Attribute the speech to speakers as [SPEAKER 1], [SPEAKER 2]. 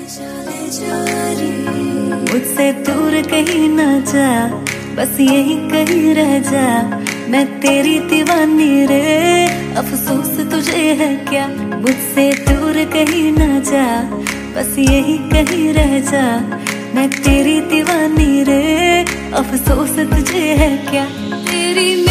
[SPEAKER 1] मुझसे दूर कहीं ना जा, बस यही कहीं रह जा। मैं तेरी दीवानी रे, अफसोस तुझे है क्या। मुझसे दूर कहीं ना जा, बस यही कहीं रह जा। मैं तेरी दीवानी रे, अफसोस तुझे है क्या। तेरी